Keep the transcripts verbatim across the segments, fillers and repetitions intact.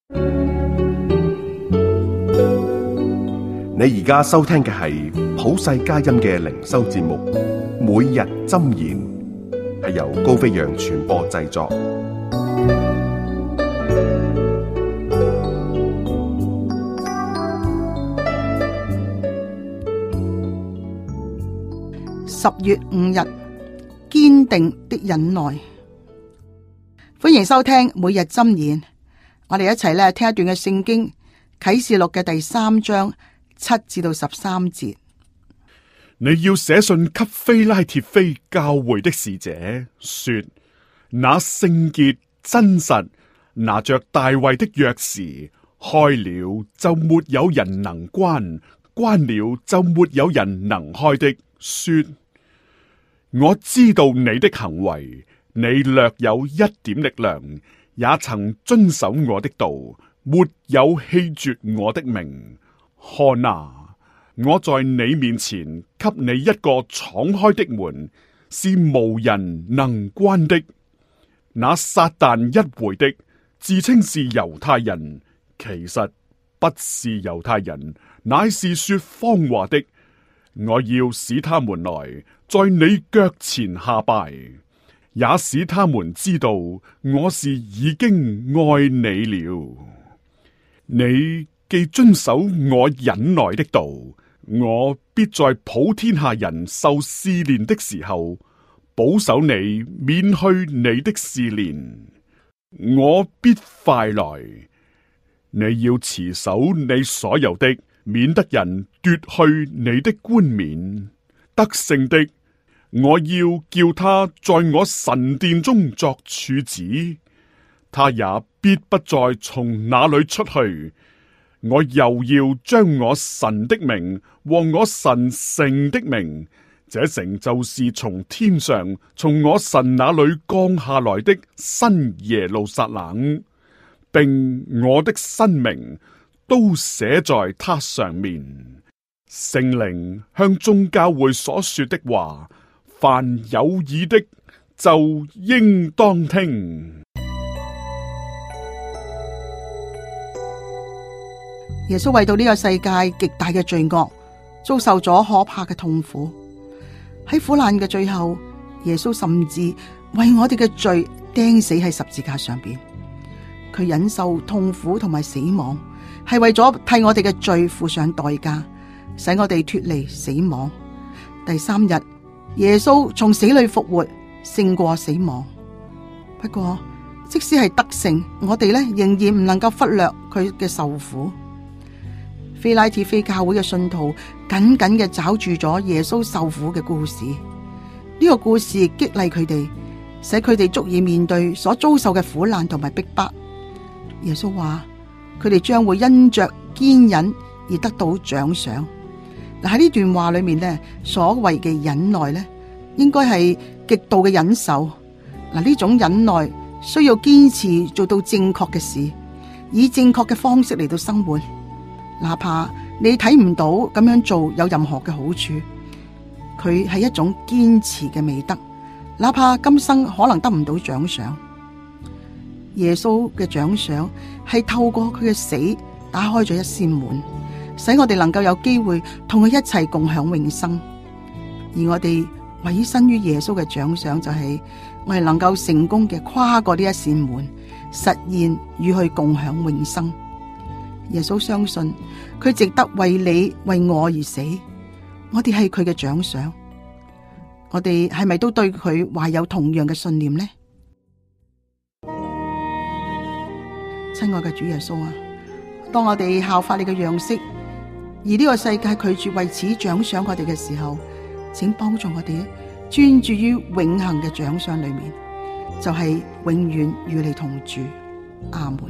你而家收聽嘅係普世佳音嘅靈修節目，每日箴言，係由高飛揚傳播製作。 十月五日，堅定的忍耐。歡迎收聽每日箴言，我哋一齊咧聽一段嘅聖經啟示錄嘅第三章七至到十三節。 你要寫信給非拉鐵非教會的使者，說：那聖潔真實拿着大衛的鑰匙，開了就沒有人能關，關了就沒有人能開的，說：我知道你的行為，你略有一點力量，也曾遵守我的道，沒有棄絕我的名。看啊，我在你面前給你一個敞開的門，是無人能關的。那撒旦一會的，自稱是猶太人，其實不是猶太人，乃是說謊話的。我要使他們來，在你腳前下拜，也使他們知道我是已經愛你了。你既遵守我忍耐的道，我必在普天下人受試煉的時候，保守你免去你的試煉。我必快來，你要持守你所有的，免得人奪去你的冠冕。得勝的，我要叫他在我神殿中作柱子，他也必不再從那裏出去。我又要將我神的名和我神城的名，這城就是從天上從我神那裏降下來的新耶路撒冷，並我的新名都寫在它上面。聖靈向眾教會所說的話，凡有耳的就應當聽。 耶穌為到呢個世界極大嘅罪惡，遭受咗可怕嘅痛苦。喺苦難嘅最後，耶穌甚至為我哋嘅罪釘死喺十字架上邊。佢忍受痛苦同埋死亡，係為咗替我哋嘅罪付上代價，使我哋脫離死亡。第三日，耶穌從死裏復活，勝過死亡。不過，即使係得勝，我哋咧仍然唔能夠忽略佢嘅受苦。非拉鐵非教會嘅信徒緊緊嘅抓住咗耶穌受苦嘅故事，呢、這個故事激勵佢哋，使佢哋足以面對所遭受嘅苦難同埋逼迫。耶穌話佢哋將會因着堅忍而得到獎賞。嗱，喺呢段話裏面呢，所謂嘅忍耐呢，應該係極度嘅忍受。嗱，呢種忍耐需要堅持做到正確嘅事，以正確嘅方式嚟到生活。哪怕你睇唔到咁樣做有任何嘅好處，佢係一種堅持嘅美德。哪怕今生可能得唔到獎賞，耶穌嘅獎賞係透過佢嘅死打開咗一扇門，使我哋能夠有機會同佢一齊共享永生。而我哋委身於耶穌嘅獎賞就係我哋能夠成功嘅跨過呢一扇門，實現與佢共享永生。耶穌相信佢值得為你為我而死，我哋係佢嘅獎賞。我哋係咪都對佢懷有同樣嘅信念呢？親愛嘅主耶穌啊，當我哋效法你嘅樣式，而呢個世界拒絕為此獎賞我哋嘅時候，請幫助我哋專注於永恆嘅獎賞裏面，就係永遠與你同住。阿門。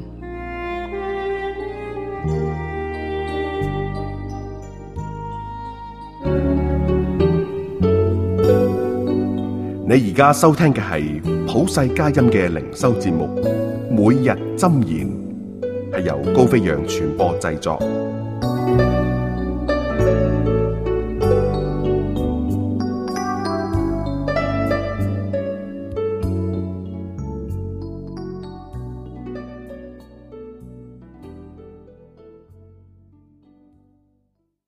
你而家收聽嘅係普世佳音嘅靈修節目《每日箴言》，係由高飛揚傳播製作。